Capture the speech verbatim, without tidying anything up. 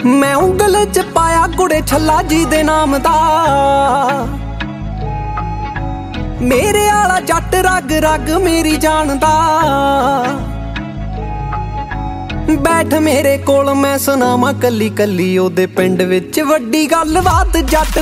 मैं ਉਂਗਲ ਚ ਪਾਇਆ ਕੁੜੇ ਛੱਲਾ ਜੀ ਦੇ ਨਾਮ ਦਾ। ਮੇਰੇ ਆਲਾ ਜੱਟ ਰਗ ਰਗ ਮੇਰੀ ਜਾਣਦਾ। ਬੈਠ ਮੇਰੇ ਕੋਲ ਮੈਂ ਸੁਣਾਵਾਂ ਕੱਲੀ ਕੱਲੀ ਉਹਦੇ ਪਿੰਡ ਵਿੱਚ ਵੱਡੀ ਗੱਲਬਾਤ। ਜੱਟ